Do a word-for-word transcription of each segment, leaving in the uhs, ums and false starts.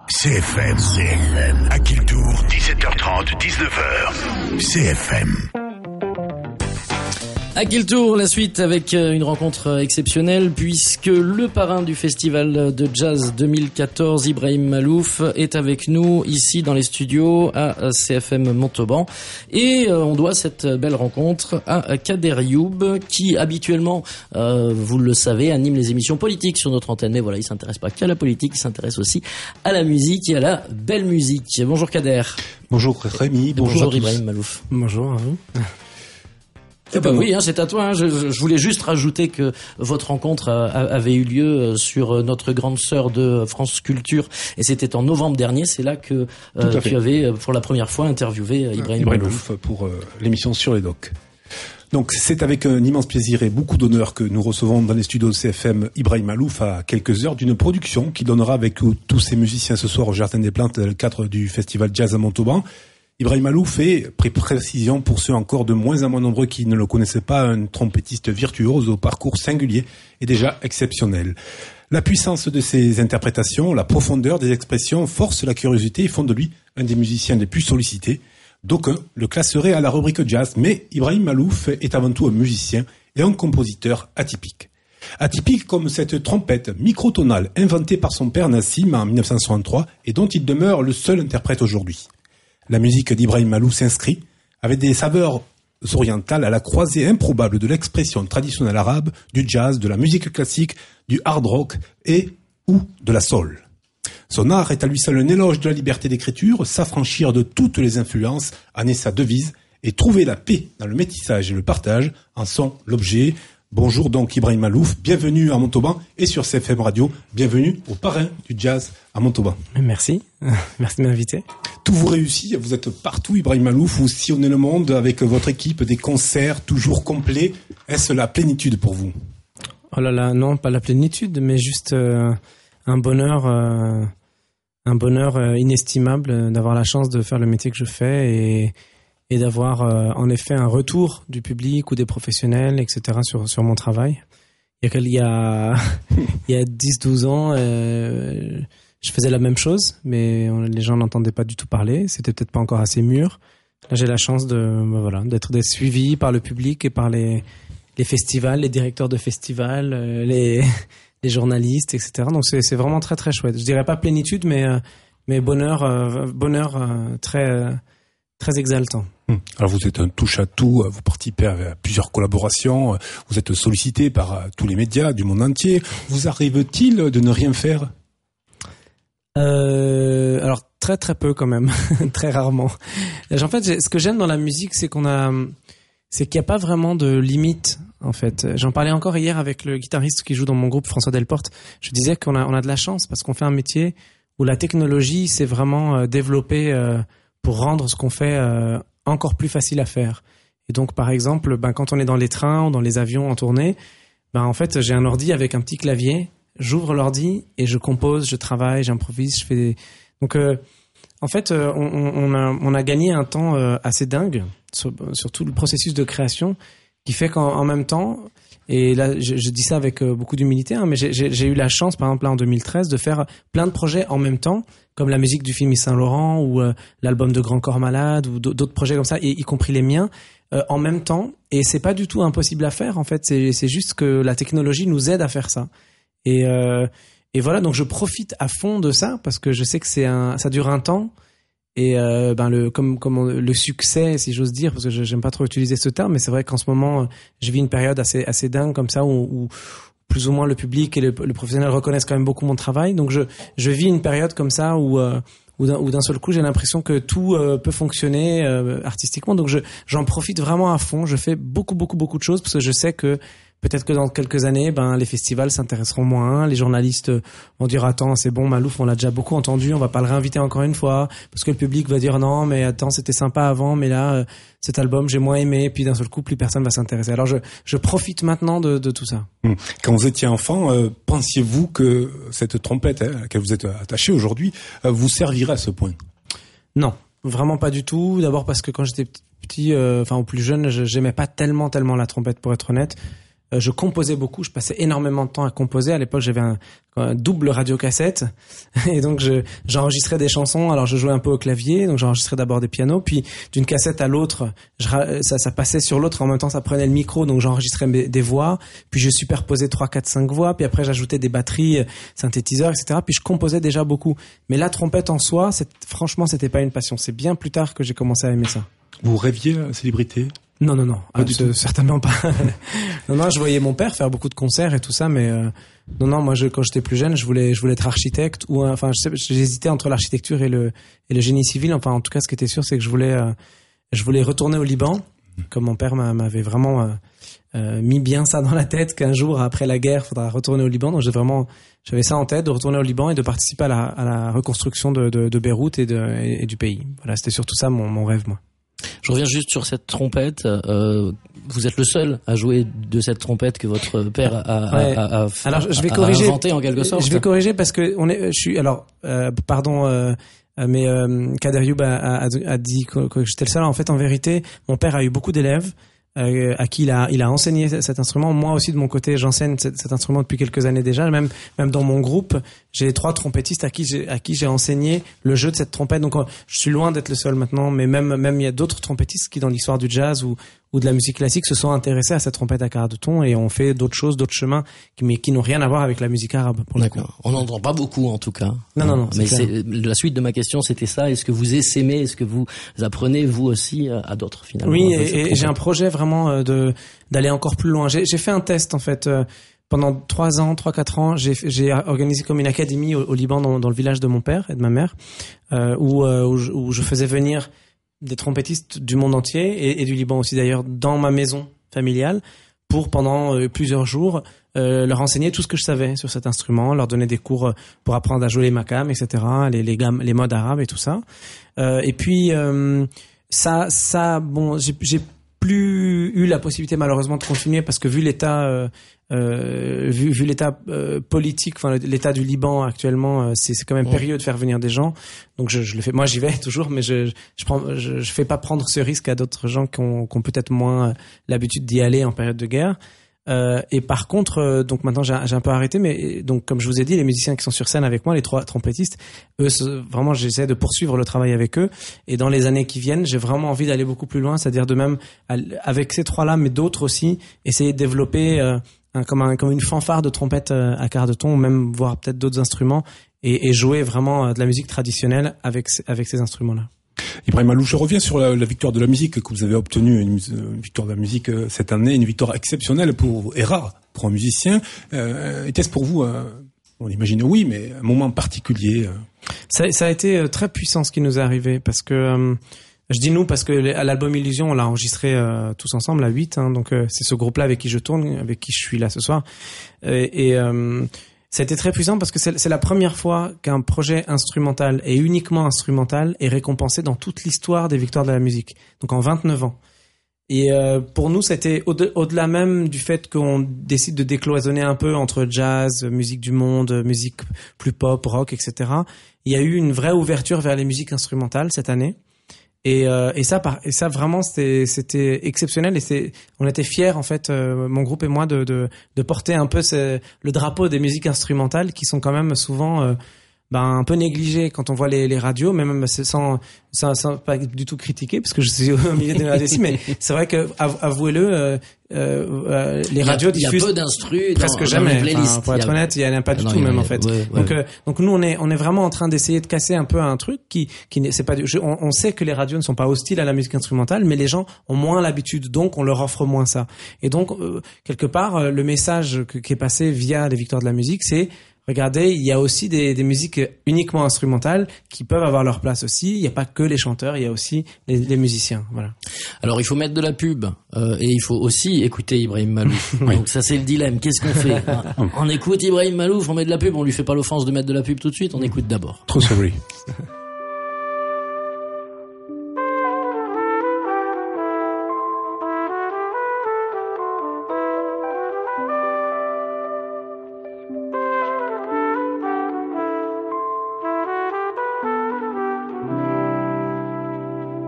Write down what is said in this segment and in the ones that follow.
C F M, C F M, à Kiltour, dix-sept heures trente, dix-neuf heures, C F M. À Kiltour, la suite avec une rencontre exceptionnelle puisque le parrain du festival de jazz deux mille quatorze, Ibrahim Malouf, est avec nous ici dans les studios à C F M Montauban. Et on doit cette belle rencontre à Kader Youb qui habituellement, euh, vous le savez, anime les émissions politiques sur notre antenne. Mais voilà, il s'intéresse pas qu'à la politique, il s'intéresse aussi à la musique et à la belle musique. Bonjour Kader. Bonjour Rémi, bonjour, bonjour Ibrahim Malouf. Bonjour à vous. Eh ben oui, hein, c'est à toi. Hein. Je, je voulais juste rajouter que votre rencontre a, avait eu lieu sur notre grande sœur de France Culture, et c'était en novembre dernier. C'est là que euh, tu avais pour la première fois interviewé Ibrahim, Ibrahim Malouf pour euh, l'émission Sur les Docs. Donc c'est avec un immense plaisir et beaucoup d'honneur que nous recevons dans les studios de C F M Ibrahim Malouf à quelques heures d'une production qui donnera avec tous ces musiciens ce soir au Jardin des Plantes dans le cadre du Festival Jazz à Montauban. Ibrahim Malouf est, précision pour ceux encore de moins en moins nombreux qui ne le connaissaient pas, un trompettiste virtuose au parcours singulier et déjà exceptionnel. La puissance de ses interprétations, la profondeur des expressions forcent la curiosité et font de lui un des musiciens les plus sollicités. D'aucuns le classeraient à la rubrique jazz, mais Ibrahim Malouf est avant tout un musicien et un compositeur atypique. Atypique comme cette trompette microtonale inventée par son père Nassim en dix-neuf cent soixante-trois et dont il demeure le seul interprète aujourd'hui. La musique d'Ibrahim Malouf s'inscrit avec des saveurs orientales à la croisée improbable de l'expression traditionnelle arabe, du jazz, de la musique classique, du hard rock et ou de la soul. Son art est à lui seul un éloge de la liberté d'écriture, s'affranchir de toutes les influences en est sa devise et trouver la paix dans le métissage et le partage en sont l'objet. Bonjour donc Ibrahim Malouf, bienvenue à Montauban et sur C F M Radio, bienvenue au parrain du jazz à Montauban. Merci, merci de m'inviter. Tout vous réussit, vous êtes partout Ibrahim Malouf, vous sillonnez le monde avec votre équipe, des concerts toujours complets. Est-ce la plénitude pour vous ? Oh là là, non, pas la plénitude, mais juste euh, un bonheur, euh, un bonheur euh, inestimable d'avoir la chance de faire le métier que je fais et et d'avoir euh, en effet un retour du public ou des professionnels, et cetera sur sur mon travail. Il y a il y a il y a dix douze ans, euh, je faisais la même chose, mais on, les gens n'entendaient pas du tout parler. C'était peut-être pas encore assez mûr. Là, j'ai la chance de ben voilà d'être d'être suivi par le public et par les les festivals, les directeurs de festivals, euh, les les journalistes, et cetera. Donc c'est c'est vraiment très très chouette. Je dirais pas plénitude, mais euh, mais bonheur euh, bonheur euh, très euh, très exaltant. Alors vous êtes un touche-à-tout, vous participez à plusieurs collaborations, vous êtes sollicité par tous les médias du monde entier. Vous arrive-t-il de ne rien faire ? euh, Alors très très peu quand même, très rarement. En fait, ce que j'aime dans la musique, c'est qu'on a, c'est qu'il n'y a pas vraiment de limite. En fait, j'en parlais encore hier avec le guitariste qui joue dans mon groupe, François Delporte. Je disais qu'on a on a de la chance parce qu'on fait un métier où la technologie s'est vraiment euh, développée euh, pour rendre ce qu'on fait euh, encore plus facile à faire. Et donc, par exemple, ben, quand on est dans les trains ou dans les avions en tournée, ben, en fait, j'ai un ordi avec un petit clavier, j'ouvre l'ordi et je compose, je travaille, j'improvise, je fais des... Donc, euh, en fait, euh, on, on, a, on a gagné un temps euh, assez dingue sur, sur tout le processus de création qui fait qu'en en même temps, et là, je, je dis ça avec euh, beaucoup d'humilité, hein, mais j'ai, j'ai, j'ai eu la chance, par exemple, là, en deux mille treize, de faire plein de projets en même temps, comme la musique du film Yves Saint-Laurent ou euh, l'album de Grand Corps Malade ou d'autres projets comme ça, et, y compris les miens, euh, en même temps. Et c'est pas du tout impossible à faire, en fait. C'est, c'est juste que la technologie nous aide à faire ça. Et, euh, et voilà, donc je profite à fond de ça parce que je sais que c'est un, ça dure un temps. Et euh, ben le comme comme on, le succès, si j'ose dire, parce que je, j'aime pas trop utiliser ce terme, mais c'est vrai qu'en ce moment, je vis une période assez assez dingue comme ça où, où plus ou moins le public et le, le professionnel reconnaissent quand même beaucoup mon travail. Donc je je vis une période comme ça où euh, où, d'un, où d'un seul coup j'ai l'impression que tout euh, peut fonctionner euh, artistiquement. Donc je j'en profite vraiment à fond. Je fais beaucoup beaucoup beaucoup de choses parce que je sais que peut-être que dans quelques années, ben les festivals s'intéresseront moins, les journalistes vont dire attends c'est bon Malouf on l'a déjà beaucoup entendu, on va pas le réinviter encore une fois parce que le public va dire non mais attends c'était sympa avant mais là euh, cet album j'ai moins aimé et puis d'un seul coup plus personne va s'intéresser. Alors je je profite maintenant de de tout ça. Quand vous étiez enfant, euh, pensiez-vous que cette trompette hein, à laquelle vous êtes attaché aujourd'hui euh, vous servirait à ce point ? Non, vraiment pas du tout. D'abord parce que quand j'étais petit, enfin euh, au plus jeune, j'aimais pas tellement tellement la trompette pour être honnête. Euh, je composais beaucoup, je passais énormément de temps à composer. À l'époque, j'avais un, un double radiocassette et donc je, j'enregistrais des chansons. Alors je jouais un peu au clavier, donc j'enregistrais d'abord des pianos, puis d'une cassette à l'autre, je, ça, ça passait sur l'autre. En même temps, ça prenait le micro, donc j'enregistrais des voix. Puis je superposais trois, quatre, cinq voix. Puis après, j'ajoutais des batteries, synthétiseurs, et cetera. Puis je composais déjà beaucoup. Mais la trompette en soi, c'est, franchement, c'était pas une passion. C'est bien plus tard que j'ai commencé à aimer ça. Vous rêviez la célébrité? Non, non, non, pas du tout. Certainement pas. non, non, je voyais mon père faire beaucoup de concerts et tout ça, mais euh, non, non, moi, je, quand j'étais plus jeune, je voulais, je voulais être architecte ou, enfin, je sais, j'hésitais entre l'architecture et le et le génie civil. Enfin, en tout cas, ce qui était sûr, c'est que je voulais, euh, je voulais retourner au Liban, comme mon père m'avait vraiment euh, euh, mis bien ça dans la tête qu'un jour après la guerre, il faudra retourner au Liban. Donc, j'ai vraiment, j'avais ça en tête de retourner au Liban et de participer à la, à la reconstruction de, de, de Beyrouth et, de, et, et du pays. Voilà, c'était surtout ça mon, mon rêve, moi. Je reviens juste sur cette trompette. Euh, vous êtes le seul à jouer de cette trompette que votre père a, ouais. a, a, a, alors, je vais a corriger, inventé en quelque sorte. Je vais corriger parce que on est, je suis, alors, euh, pardon, euh, mais euh, Kader Youb a, a, a dit que, que j'étais le seul. En fait, en vérité, mon père a eu beaucoup d'élèves. Euh, à qui il a, il a enseigné cet instrument. Moi aussi, de mon côté, j'enseigne cet, cet instrument depuis quelques années déjà. Même, même dans mon groupe, j'ai trois trompettistes à qui j'ai, à qui j'ai enseigné le jeu de cette trompette. Donc, je suis loin d'être le seul maintenant, mais même, même il y a d'autres trompettistes qui, dans l'histoire du jazz ou, ou de la musique classique, se sont intéressés à cette trompette à quart de ton et ont fait d'autres choses, d'autres chemins, qui, mais qui n'ont rien à voir avec la musique arabe. Pour D'accord. On n'entend pas beaucoup, en tout cas. Non, non, non. Mais c'est c'est, la suite de ma question, c'était ça. Est-ce que vous essaimez, est-ce que vous apprenez, vous aussi, à d'autres, finalement? Oui, et, et j'ai un projet vraiment de, d'aller encore plus loin. J'ai, j'ai fait un test, en fait, euh, pendant trois ans, trois, quatre ans, j'ai, j'ai organisé comme une académie au, au Liban, dans, dans le village de mon père et de ma mère, euh, où, euh, où, je, où je faisais venir des trompettistes du monde entier et, et du Liban aussi d'ailleurs dans ma maison familiale pour pendant euh, plusieurs jours euh, leur enseigner tout ce que je savais sur cet instrument, leur donner des cours pour apprendre à jouer les makams, et cetera, les, les gammes, les modes arabes et tout ça. Euh, et puis euh, ça, ça, bon, j'ai, j'ai plus eu la possibilité malheureusement de continuer parce que vu l'état euh, euh, vu, vu l'état euh, politique, enfin l'état du Liban actuellement, euh, c'est, c'est quand même périlleux de faire venir des gens. Donc je, je le fais, moi j'y vais toujours, mais je je prends, je, je fais pas prendre ce risque à d'autres gens qui ont, qui ont peut-être moins l'habitude d'y aller en période de guerre. Euh, et par contre, euh, donc maintenant j'ai, j'ai un peu arrêté, mais donc comme je vous ai dit, les musiciens qui sont sur scène avec moi, les trois trompettistes, eux, vraiment j'essaie de poursuivre le travail avec eux. Et dans les années qui viennent, j'ai vraiment envie d'aller beaucoup plus loin, c'est-à-dire de même avec ces trois-là, mais d'autres aussi, essayer de développer euh, un, comme, un, comme une fanfare de trompette euh, à quart de ton, ou même voir peut-être d'autres instruments et, et jouer vraiment euh, de la musique traditionnelle avec avec ces instruments-là. Ibrahim Malouf, je reviens sur la, la victoire de la musique que vous avez obtenue, une, une victoire de la musique euh, cette année, une victoire exceptionnelle pour et rare pour un musicien. Euh, était-ce pour vous, euh, on imagine oui, mais un moment particulier? Euh... Ça, ça a été très puissant ce qui nous est arrivé parce que euh, je dis nous parce que à l'album Illusion on l'a enregistré euh, tous ensemble à huit, hein, donc euh, c'est ce groupe-là avec qui je tourne, avec qui je suis là ce soir et, et euh, ça a été très puissant parce que c'est, c'est la première fois qu'un projet instrumental et uniquement instrumental est récompensé dans toute l'histoire des victoires de la musique. Donc en vingt-neuf ans. Et euh, pour nous, c'était au-de- au-delà même du fait qu'on décide de décloisonner un peu entre jazz, musique du monde, musique plus pop, rock, et cetera. Il y a eu une vraie ouverture vers les musiques instrumentales cette année. Et, euh, et ça, par, et ça vraiment, c'était, c'était exceptionnel. Et c'est, on était fiers en fait, euh, mon groupe et moi, de, de, de porter un peu ce, le drapeau des musiques instrumentales qui sont quand même souvent euh, ben un peu négligées quand on voit les, les radios, même sans, sans, sans pas du tout critiquer, parce que je suis au milieu des radios ici, mais c'est vrai que avouez-le, euh, euh, les radios diffusent. Il y a peu d'instrus presque dans, jamais. dans les playlists. Enfin, pour être il y a... honnête, il y en a pas du non, tout, a, même en fait. Ouais, ouais. Donc, euh, donc nous, on est, on est vraiment en train d'essayer de casser un peu un truc qui, qui n'est, c'est pas, je, on, on sait que les radios ne sont pas hostiles à la musique instrumentale, mais les gens ont moins l'habitude, donc on leur offre moins ça. Et donc, euh, quelque part, euh, le message que, qui est passé via les victoires de la musique, c'est regardez, il y a aussi des, des musiques uniquement instrumentales qui peuvent avoir leur place aussi. Il n'y a pas que les chanteurs, il y a aussi les, les musiciens. Voilà. Alors il faut mettre de la pub euh, et il faut aussi écouter Ibrahim Malouf. Oui. Donc ça c'est le dilemme. Qu'est-ce qu'on fait? on, on écoute Ibrahim Malouf, on met de la pub, on lui fait pas l'offense de mettre de la pub tout de suite. On écoute d'abord. Trop sorry.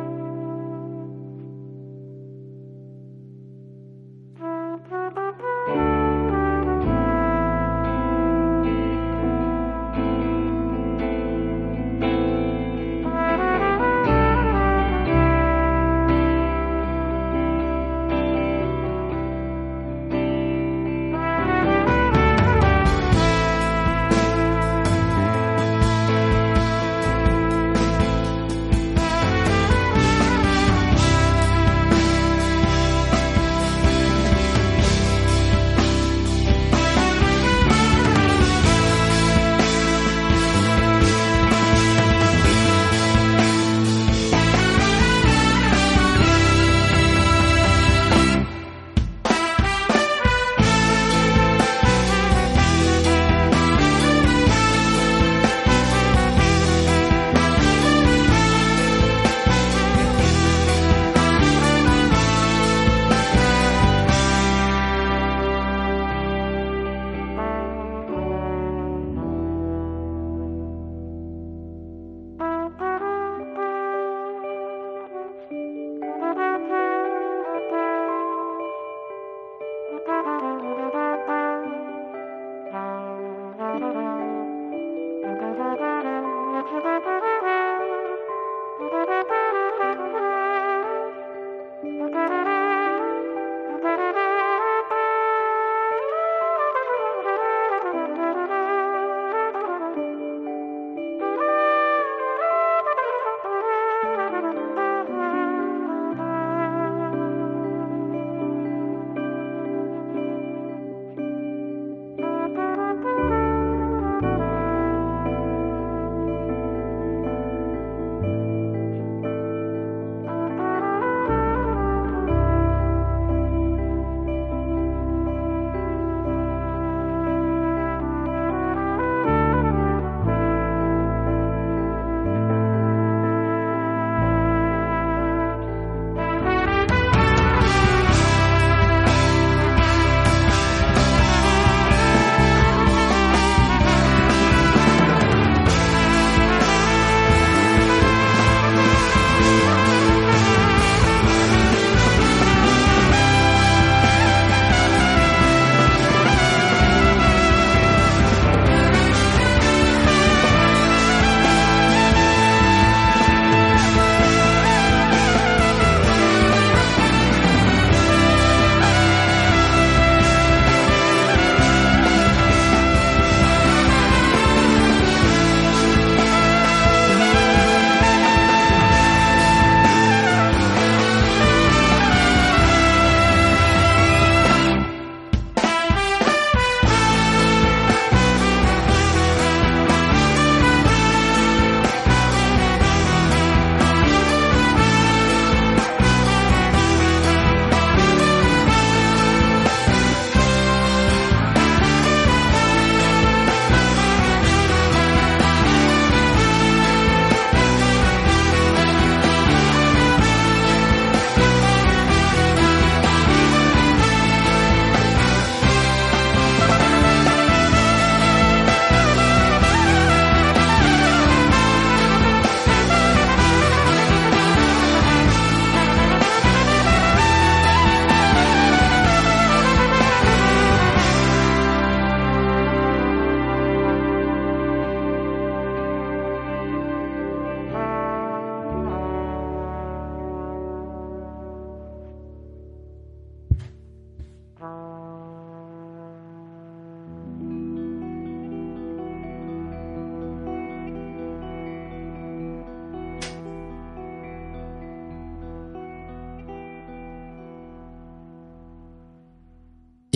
Thank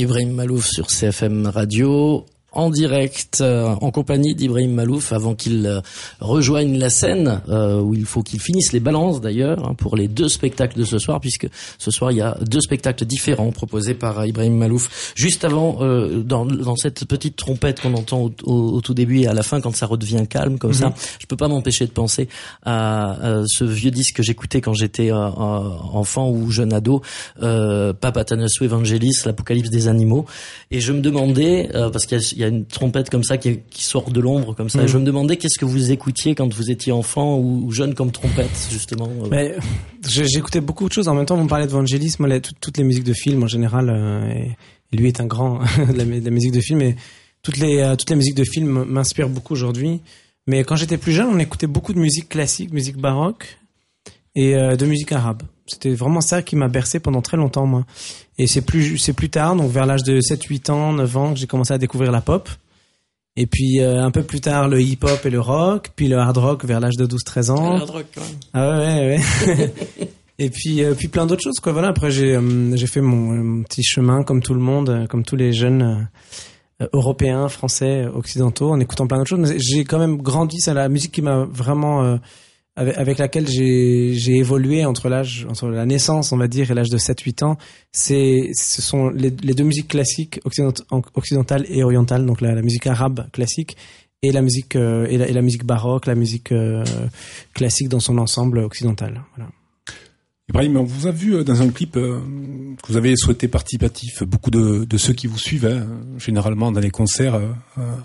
Ibrahim Malouf sur C F M Radio, en direct, euh, en compagnie d'Ibrahim Malouf, avant qu'il euh, rejoigne la scène, euh, où il faut qu'il finisse les balances d'ailleurs, hein, pour les deux spectacles de ce soir, puisque ce soir il y a deux spectacles différents proposés par Ibrahim Malouf. Juste avant, euh, dans, dans cette petite trompette qu'on entend au, au, au tout début et à la fin, quand ça redevient calme comme mm-hmm. ça, je peux pas m'empêcher de penser à, à ce vieux disque que j'écoutais quand j'étais euh, enfant ou jeune ado, euh, Papathanasou Evangelis, l'Apocalypse des animaux, et je me demandais, euh, parce qu'il y a, il y a une trompette comme ça qui, qui sort de l'ombre comme ça. Mmh. Et je me demandais qu'est-ce que vous écoutiez quand vous étiez enfant ou, ou jeune comme trompette, justement. Mais, j'écoutais beaucoup de choses. En même temps, vous me parlez de Vangelis, moi, les, toutes, toutes les musiques de films en général, euh, et, et lui est un grand de, la, de la musique de film, et toutes les, euh, toutes les musiques de films m'inspirent beaucoup aujourd'hui. Mais quand j'étais plus jeune, on écoutait beaucoup de musique classique, musique baroque et euh, de musique arabe. C'était vraiment ça qui m'a bercé pendant très longtemps, moi. Et c'est plus, c'est plus tard, donc vers l'âge de sept, huit ans, neuf ans, que j'ai commencé à découvrir la pop. Et puis, euh, un peu plus tard, le hip-hop et le rock, puis le hard rock vers l'âge de douze, treize ans. Le hard rock, quand même. Ah ouais, ouais. Et puis, euh, puis plein d'autres choses, quoi. Voilà. Après, j'ai, euh, j'ai fait mon, mon petit chemin, comme tout le monde, euh, comme tous les jeunes euh, européens, français, occidentaux, en écoutant plein d'autres choses. Mais j'ai quand même grandi, c'est la musique qui m'a vraiment, euh, avec, avec laquelle j'ai, j'ai évolué entre l'âge, entre la naissance, on va dire, et l'âge de sept, huit ans. C'est, ce sont les, les deux musiques classiques, occidentale et orientale, donc la, la musique arabe classique et la musique, euh, et, la, et la musique baroque, la musique euh, classique dans son ensemble occidental. Voilà. Ibrahim, on vous a vu dans un clip euh, que vous avez souhaité participatif. Beaucoup de, de ceux qui vous suivent, hein, généralement dans les concerts, euh,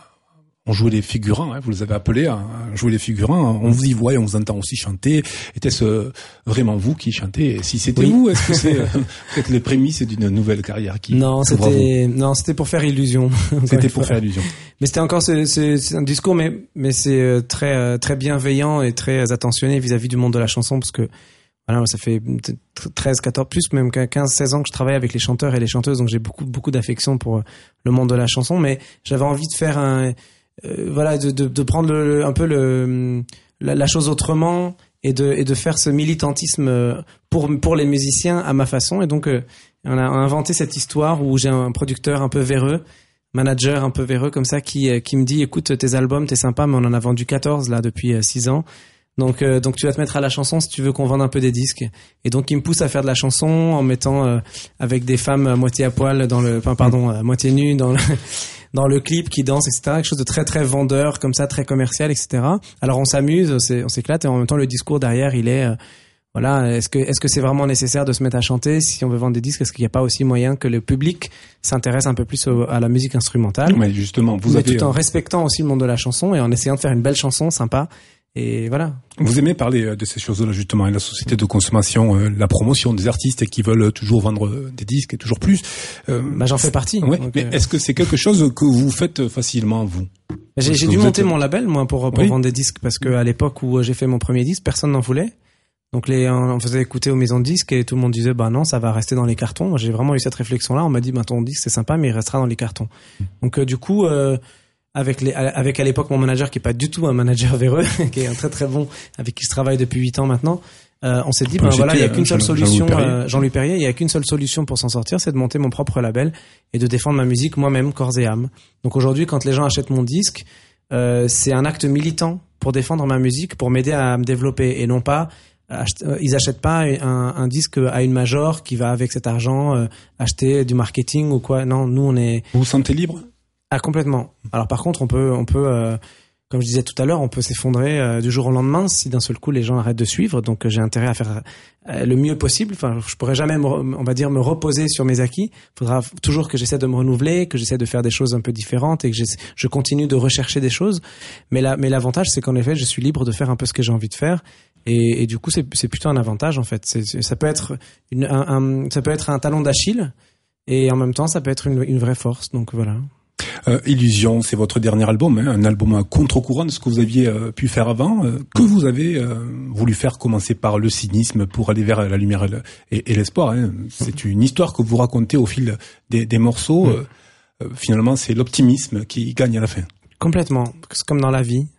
on jouait les figurants, hein, vous les avez appelés à jouer les figurants. On vous y voit et on vous entend aussi chanter. Était-ce euh, vraiment vous qui chantez? Et si c'était oui. vous, est-ce que c'est euh, peut-être les prémices d'une nouvelle carrière qui Non, c'était non, c'était pour faire illusion. C'était pour faire illusion. Mais c'était encore c'est, c'est, c'est un discours, mais mais c'est très très bienveillant et très attentionné vis-à-vis du monde de la chanson, parce que voilà, ça fait treize, quatorze, plus même quinze, seize ans que je travaille avec les chanteurs et les chanteuses, donc j'ai beaucoup beaucoup d'affection pour le monde de la chanson. Mais j'avais envie de faire un Euh, voilà, de, de, de prendre le, un peu le, la, la chose autrement et de, et de faire ce militantisme pour, pour les musiciens à ma façon. Et donc, euh, on a inventé cette histoire où j'ai un producteur un peu véreux, manager un peu véreux comme ça, qui, qui me dit, écoute, tes albums, t'es sympa, mais on en a vendu quatorze là depuis six ans. Donc, euh, donc tu vas te mettre à la chanson si tu veux qu'on vende un peu des disques. Et donc, il me pousse à faire de la chanson en mettant euh, avec des femmes à moitié à poil dans le, enfin, pardon, à moitié nues dans le, dans le clip qui danse, et cetera. Quelque chose de très très vendeur comme ça, très commercial, et cetera. Alors on s'amuse, on, on s'éclate, et en même temps le discours derrière, il est, euh, voilà, est-ce que est-ce que c'est vraiment nécessaire de se mettre à chanter si on veut vendre des disques? Est-ce qu'il n'y a pas aussi moyen que le public s'intéresse un peu plus au, à la musique instrumentale? Mais justement, vous mais avez tout en respectant aussi le monde de la chanson et en essayant de faire une belle chanson sympa. Et voilà. Vous aimez parler de ces choses-là justement, et la société de consommation, euh, la promotion des artistes qui veulent toujours vendre des disques et toujours plus. Euh, bah j'en fais partie. Ouais, donc, mais euh... est-ce que c'est quelque chose que vous faites facilement vous? J'ai, j'ai dû monter êtes... mon label moi pour, pour oui. vendre des disques, parce que à l'époque où j'ai fait mon premier disque, personne n'en voulait. Donc les, on faisait écouter aux maisons de disques et tout le monde disait bah non, ça va rester dans les cartons. J'ai vraiment eu cette réflexion-là. On m'a dit bah ton disque c'est sympa, mais il restera dans les cartons. Donc euh, du coup. Euh, avec les avec à l'époque mon manager qui est pas du tout un manager véreux, qui est un très très bon, avec qui je travaille depuis huit ans maintenant, euh, on s'est dit ben voilà, il y a qu'une seule solution, euh, Jean-Louis Perrier, il y a qu'une seule solution pour s'en sortir, c'est de monter mon propre label et de défendre ma musique moi-même corps et âme. Donc aujourd'hui, quand les gens achètent mon disque, euh, c'est un acte militant pour défendre ma musique, pour m'aider à me développer, et non pas ils achètent pas un, un disque à une major qui va avec cet argent euh, acheter du marketing ou quoi. Non, nous on est. Vous vous sentez libre? Ah, complètement. Alors par contre, on peut, on peut, euh, comme je disais tout à l'heure, on peut s'effondrer euh, du jour au lendemain si d'un seul coup les gens arrêtent de suivre. Donc euh, j'ai intérêt à faire euh, le mieux possible. Enfin, je pourrais jamais, me, on va dire, me reposer sur mes acquis. Il faudra toujours que j'essaie de me renouveler, que j'essaie de faire des choses un peu différentes et que je continue de rechercher des choses. Mais là, mais l'avantage, c'est qu'en effet, je suis libre de faire un peu ce que j'ai envie de faire. Et, et du coup, c'est, c'est plutôt un avantage en fait. C'est, c'est, ça peut être une, un, un, ça peut être un talon d'Achille et en même temps, ça peut être une, une vraie force. Donc voilà. Euh, Illusion, c'est votre dernier album, hein, un album à contre-courant de ce que vous aviez euh, pu faire avant, euh, que vous avez euh, voulu faire commencer par le cynisme pour aller vers la lumière et, le, et, et l'espoir. Hein. C'est une histoire que vous racontez au fil des, des morceaux. Euh, euh, finalement, c'est l'optimisme qui gagne à la fin. Complètement. C'est comme dans la vie.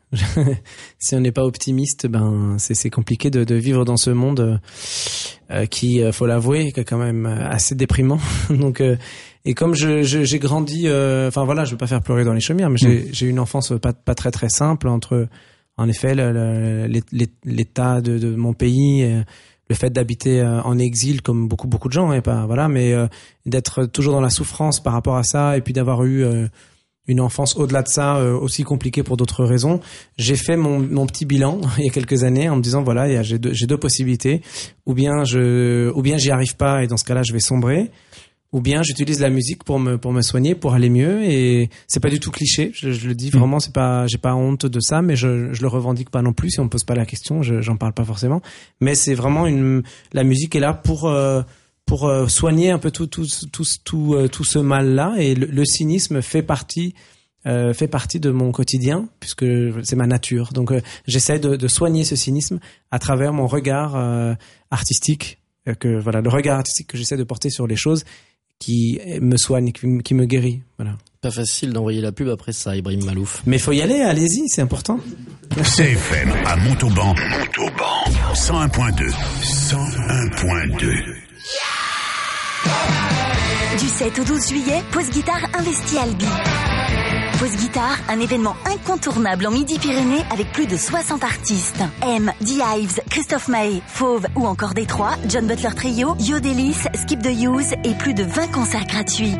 si on n'est pas optimiste, ben c'est, c'est compliqué de, de vivre dans ce monde euh, qui, euh, faut l'avouer, est quand même assez déprimant. Donc, euh, et comme je, je, j'ai grandi, enfin euh, voilà, je veux pas faire pleurer dans les chaumières, mais j'ai, mmh. j'ai eu une enfance pas, pas très très simple entre, en effet, le, le, l'état de, de mon pays. Euh, le fait d'habiter euh, en exil comme beaucoup beaucoup de gens, et pas voilà, mais euh, d'être toujours dans la souffrance par rapport à ça, et puis d'avoir eu euh, une enfance au-delà de ça euh, aussi compliquée pour d'autres raisons. J'ai fait mon, mon petit bilan il y a quelques années en me disant voilà, il y a, j'ai deux, j'ai deux possibilités, ou bien je, ou bien j'y arrive pas et dans ce cas-là je vais sombrer, ou bien j'utilise la musique pour me pour me soigner, pour aller mieux. Et c'est pas du tout cliché, je, je le dis vraiment, c'est pas, j'ai pas honte de ça, mais je je le revendique pas non plus. Si on me pose pas la question, je, j'en parle pas forcément. Mais c'est vraiment une, la musique est là pour euh, pour euh, soigner un peu tout tout tout tout euh, tout ce mal là. Et le, le cynisme fait partie euh, fait partie de mon quotidien puisque c'est ma nature. Donc euh, j'essaie de, de soigner ce cynisme à travers mon regard euh, artistique, euh, que voilà, le regard artistique que j'essaie de porter sur les choses, qui me soigne, qui me guérit. Voilà. Pas facile d'envoyer la pub après ça, Ibrahim Malouf. Mais faut y aller, allez-y, c'est important. C F M à Montauban, Montauban, cent un point deux, cent un point deux. Du sept au douze juillet, Pause Guitare investit Albi. Pause Guitare, un événement incontournable en Midi-Pyrénées avec plus de soixante artistes. M, The Hives, Christophe Maé, Fauve ou encore Détroit, John Butler Trio, Yo Delis, Skip the Use et plus de vingt concerts gratuits.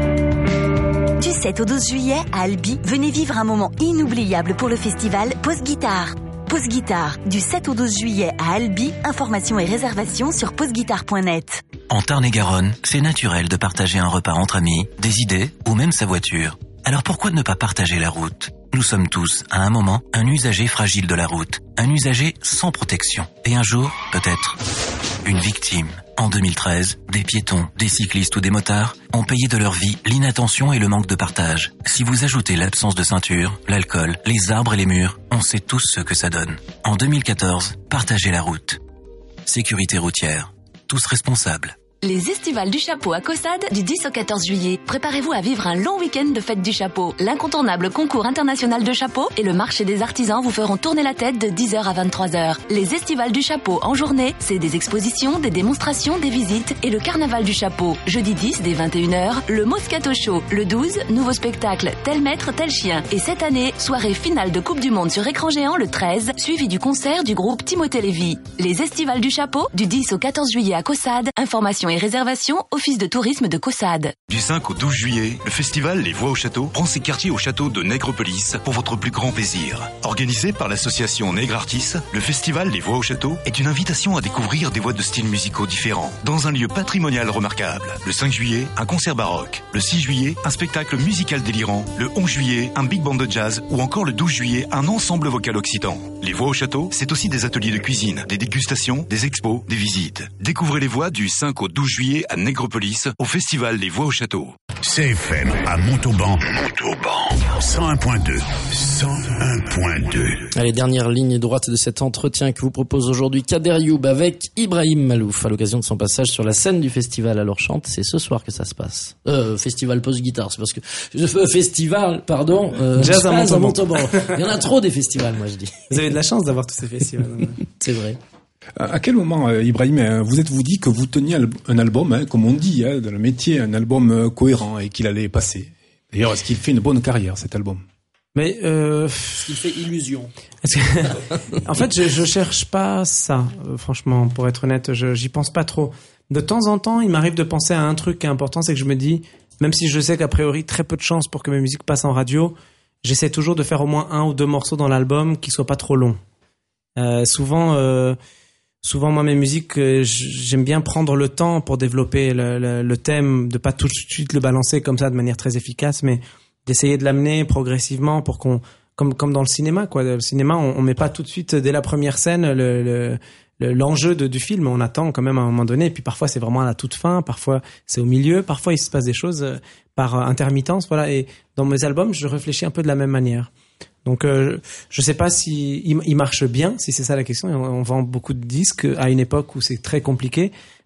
Du sept au douze juillet, à Albi, venez vivre un moment inoubliable pour le festival Pause Guitare. Pause Guitare, du sept au douze juillet à Albi, informations et réservations sur pause guitare point net. En Tarn-et-Garonne, c'est naturel de partager un repas entre amis, des idées ou même sa voiture. Alors pourquoi ne pas partager la route ? Nous sommes tous, à un moment, un usager fragile de la route, un usager sans protection. Et un jour, peut-être, une victime. En deux mille treize, des piétons, des cyclistes ou des motards ont payé de leur vie l'inattention et le manque de partage. Si vous ajoutez l'absence de ceinture, l'alcool, les arbres et les murs, on sait tous ce que ça donne. En deux mille quatorze, partagez la route. Sécurité routière. Tous responsables. Les Estivales du Chapeau à Caussade du dix au quatorze juillet. Préparez-vous à vivre un long week-end de fête du chapeau. L'incontournable concours international de chapeaux et le marché des artisans vous feront tourner la tête de dix heures à vingt-trois heures. Les Estivales du Chapeau en journée, c'est des expositions, des démonstrations, des visites et le carnaval du chapeau. Jeudi dix dès vingt et une heures, le Moscato Show. Le douze, nouveau spectacle, tel maître, tel chien. Et cette année, soirée finale de Coupe du Monde sur écran géant le treize, suivi du concert du groupe Timothée Lévy. Les Estivales du Chapeau du dix au quatorze juillet à Caussade. Informations et réservations, Office de tourisme de Caussade. Du cinq au douze juillet, le festival Les Voix au Château prend ses quartiers au château de Nègrepelisse pour votre plus grand plaisir. Organisé par l'association Nègre Artis, le festival Les Voix au Château est une invitation à découvrir des voix de styles musicaux différents dans un lieu patrimonial remarquable. Le cinq juillet, un concert baroque. Le six juillet, un spectacle musical délirant. Le onze juillet, un big band de jazz ou encore le douze juillet, un ensemble vocal occitan. Les Voix au Château, c'est aussi des ateliers de cuisine, des dégustations, des expos, des visites. Découvrez les voix du cinq au douze juillet à Nègrepelisse au festival Les Voix au Château. C F M à Montauban, Montauban, cent un point deux, cent un point deux. Allez, dernière ligne droite de cet entretien que vous propose aujourd'hui Kader Youb avec Ibrahim Malouf à l'occasion de son passage sur la scène du festival Alors Chante. C'est ce soir que ça se passe. Euh, festival Pause Guitare, c'est parce que euh, festival, pardon, euh, jazz à Montauban. Montauban. Il y en a trop des festivals, moi je dis. Vous avez de la chance d'avoir tous ces festivals. C'est vrai. À quel moment, euh, Ibrahim, vous êtes-vous dit que vous teniez un album, hein, comme on dit, hein, dans le métier, un album euh, cohérent et qu'il allait passer? D'ailleurs, est-ce qu'il fait une bonne carrière, cet album? Mais euh... Est-ce qu'il fait illusion? Que... en fait, je, je cherche pas ça, euh, franchement, pour être honnête, je, j'y pense pas trop. De temps en temps, il m'arrive de penser à un truc qui est important, c'est que je me dis, même si je sais qu'a priori très peu de chances pour que mes musiques passent en radio, j'essaie toujours de faire au moins un ou deux morceaux dans l'album qui soient pas trop longs. Euh, souvent... Euh... Souvent, moi, mes musiques, euh, j'aime bien prendre le temps pour développer le, le, le thème, de pas tout de suite le balancer comme ça de manière très efficace, mais d'essayer de l'amener progressivement pour qu'on, comme comme dans le cinéma, quoi. Le cinéma, on, on met pas tout de suite dès la première scène le, le, le l'enjeu de, du film. On attend quand même à un moment donné. Et puis parfois, c'est vraiment à la toute fin, parfois c'est au milieu, parfois il se passe des choses par intermittence, voilà. Et dans mes albums, je réfléchis un peu de la même manière. Donc, euh, je sais pas si il, il marche bien, si c'est ça la question. On, on vend beaucoup de disques à une époque où c'est très compliqué.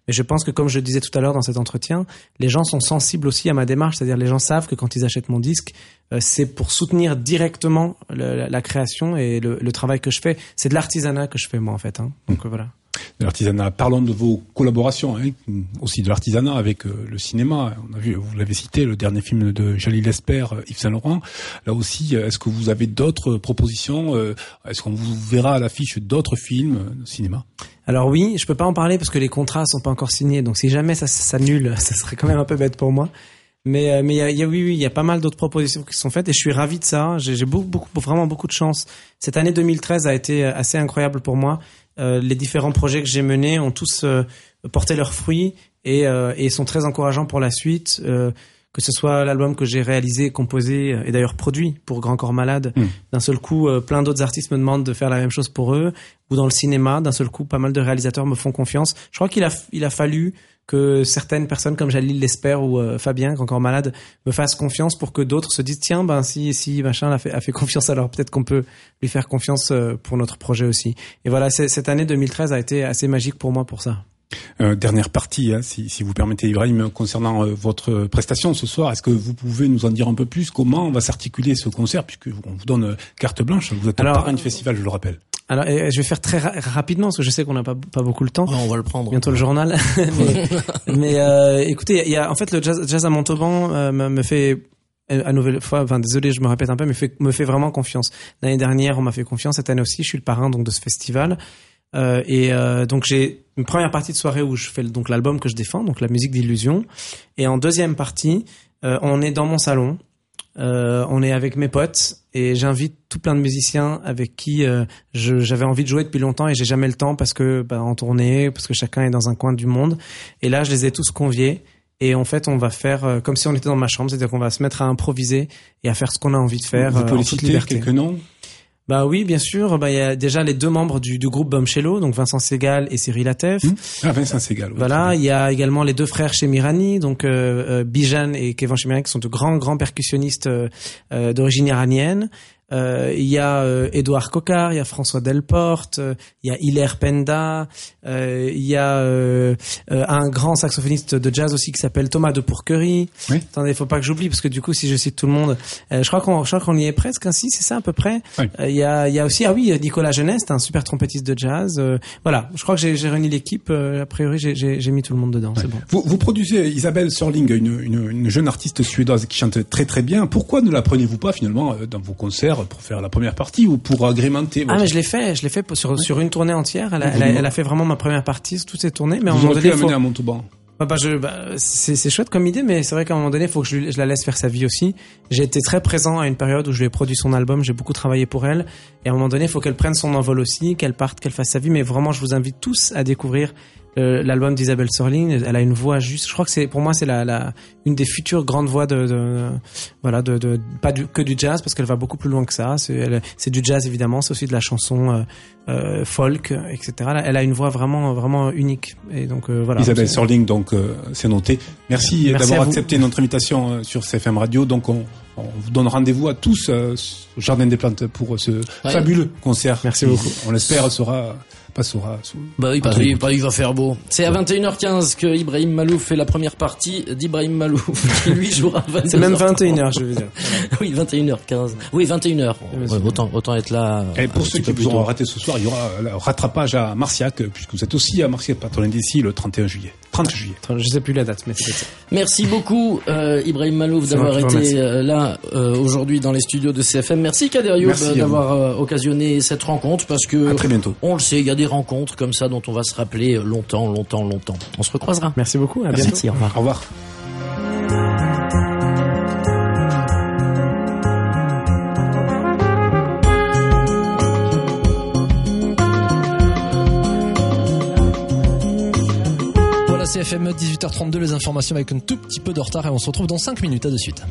Mais je pense que, comme je le disais tout à l'heure dans cet entretien, les gens sont sensibles aussi à ma démarche. C'est-à-dire, les gens savent que quand ils achètent mon disque, euh, c'est pour soutenir directement le, la, la création et le, le travail que je fais. C'est de l'artisanat que je fais, moi, en fait. Hein. Donc, euh, voilà. De l'artisanat. Parlons de vos collaborations, hein, aussi de l'artisanat avec euh, le cinéma. On a vu, vous l'avez cité, le dernier film de Jalil Esper, euh, Yves Saint Laurent. Là aussi, est-ce que vous avez d'autres propositions euh, Est-ce qu'on vous verra à l'affiche d'autres films euh, de cinéma? Alors oui, je peux pas en parler parce que les contrats sont pas encore signés. Donc si jamais ça s'annule, ça serait quand même un peu bête pour moi. Mais euh, mais il y a, y a oui oui il y a pas mal d'autres propositions qui sont faites et je suis ravi de ça. J'ai, j'ai beaucoup, beaucoup vraiment beaucoup de chance. Cette année deux mille treize a été assez incroyable pour moi. Euh, les différents projets que j'ai menés ont tous euh, porté leurs fruits et, euh, et sont très encourageants pour la suite. Euh, que ce soit l'album que j'ai réalisé, composé et d'ailleurs produit pour Grand Corps Malade. Mmh. D'un seul coup, euh, plein d'autres artistes me demandent de faire la même chose pour eux. Ou dans le cinéma, d'un seul coup, pas mal de réalisateurs me font confiance. Je crois qu'il a, il a fallu que certaines personnes comme Jalil Lesper ou euh, Fabien, Grand Corps Malade, me fassent confiance pour que d'autres se disent tiens, ben si si machin a fait, a fait confiance, alors peut-être qu'on peut lui faire confiance euh, pour notre projet aussi. Et voilà, c'est, cette année deux mille treize a été assez magique pour moi pour ça. Euh, dernière partie, hein, si, si vous permettez, Ibrahim, concernant euh, votre prestation ce soir, est-ce que vous pouvez nous en dire un peu plus? Comment on va s'articuler ce concert, puisque on vous donne euh, carte blanche? Vous êtes le parrain du festival, je le rappelle. Alors, et je vais faire très ra- rapidement parce que je sais qu'on n'a pas pas beaucoup le temps. Ouais, on va le prendre. Bientôt le journal. mais mais euh, écoutez, il y a en fait le jazz, jazz à Montauban euh, me, me fait à nouvelle fois, enfin désolé, je me répète un peu, mais fait, me fait vraiment confiance. L'année dernière, on m'a fait confiance. Cette année aussi, je suis le parrain donc de ce festival. Euh, et euh, donc j'ai une première partie de soirée où je fais donc l'album que je défends, donc la musique d'illusion. Et en deuxième partie, euh, on est dans mon salon. Euh, on est avec mes potes et j'invite tout plein de musiciens avec qui euh, je, j'avais envie de jouer depuis longtemps et j'ai jamais le temps parce que bah, en tournée, parce que chacun est dans un coin du monde. Et là, je les ai tous conviés et en fait, on va faire euh, comme si on était dans ma chambre, c'est-à-dire qu'on va se mettre à improviser et à faire ce qu'on a envie de faire. Vous euh, pouvez en citer toute liberté. quelques noms? Bah oui, bien sûr. Bah il y a déjà les deux membres du, du groupe Bombshello, donc Vincent Segal et Cyril Atef. Mmh. Ah, Vincent Segal. Oui, voilà, il y a également les deux frères Chemirani, donc euh, euh, Bijan et Kevin Chemirani, qui sont de grands grands percussionnistes euh, euh, d'origine iranienne. Euh, il y a euh, Édouard Cocard, il y a François Delporte, euh, il y a Hilaire Penda, euh, il y a euh, euh, un grand saxophoniste de jazz aussi qui s'appelle Thomas de Pourquerie. Oui. Attendez, faut pas que j'oublie parce que du coup, si je cite tout le monde, euh, je crois qu'on, je crois qu'on y est presque. Ainsi, c'est ça à peu près. Oui. Euh, il y a, il y a aussi, ah oui, Nicolas Geneste, un super trompettiste de jazz. Euh, voilà, je crois que j'ai, j'ai réuni l'équipe. Euh, a priori, j'ai, j'ai, j'ai mis tout le monde dedans. Ouais. C'est bon. Vous, vous produisez Isabelle Sörling, une, une, une jeune artiste suédoise qui chante très très bien. Pourquoi ne la prenez-vous pas finalement dans vos concerts pour faire la première partie ou pour agrémenter votre... Ah mais je l'ai fait, je l'ai fait sur sur une tournée entière. Elle a, elle a, elle a fait vraiment ma première partie sur toutes ces tournées. Mais à un moment donné, pu faut... à Montauban. Bah, bah, je, bah, c'est, c'est chouette comme idée, mais c'est vrai qu'à un moment donné, il faut que je, je la laisse faire sa vie aussi. J'ai été très présent à une période où je lui ai produit son album, j'ai beaucoup travaillé pour elle, et à un moment donné, il faut qu'elle prenne son envol aussi, qu'elle parte, qu'elle fasse sa vie. Mais vraiment, je vous invite tous à découvrir euh, l'album d'Isabelle Sörling. Elle a une voix juste. Je crois que c'est, pour moi, c'est la, la une des futures grandes voix de, de voilà, de, de pas du, que du jazz, parce qu'elle va beaucoup plus loin que ça. C'est, elle, c'est du jazz évidemment, c'est aussi de la chanson euh, euh, folk, et cetera. Elle a une voix vraiment, vraiment unique. Et donc euh, voilà. Isabelle Sörling, donc euh, c'est noté. Merci, Merci d'avoir accepté notre invitation euh, sur C F M Radio. Donc on, on vous donne rendez-vous à tous euh, au Jardin des Plantes pour ce ouais. fabuleux concert. Merci beaucoup. On l'espère sera passera sous. Bah oui, bah, il, bah, il va faire beau. C'est à vingt et une heures quinze que Ibrahim Malouf fait la première partie d'Ibrahim Malouf qui lui jouera à vingt et une heures. C'est même vingt et une heures, je veux dire. Oui, vingt et une heures quinze. Oui, vingt et une heures. Ouais, autant autant être là. Et pour ceux qui vous auront raté ce soir, il y aura le rattrapage à Marciac puisque vous êtes aussi à Marciac Patron d'ici le trente et un juillet. trente juillet. Je sais plus la date, mais c'est ça. Merci beaucoup euh, Ibrahim Malouf d'avoir été euh, là euh, aujourd'hui dans les studios de C F M. Merci Kader Youb euh, d'avoir euh, occasionné cette rencontre parce que à très bientôt. On le sait, il y a des rencontres comme ça dont on va se rappeler longtemps, longtemps, longtemps. On se recroisera. Merci beaucoup. À Merci, bientôt. Au revoir. Au revoir. C F M dix-huit heures trente-deux, les informations avec un tout petit peu de retard et on se retrouve dans cinq minutes. À de suite.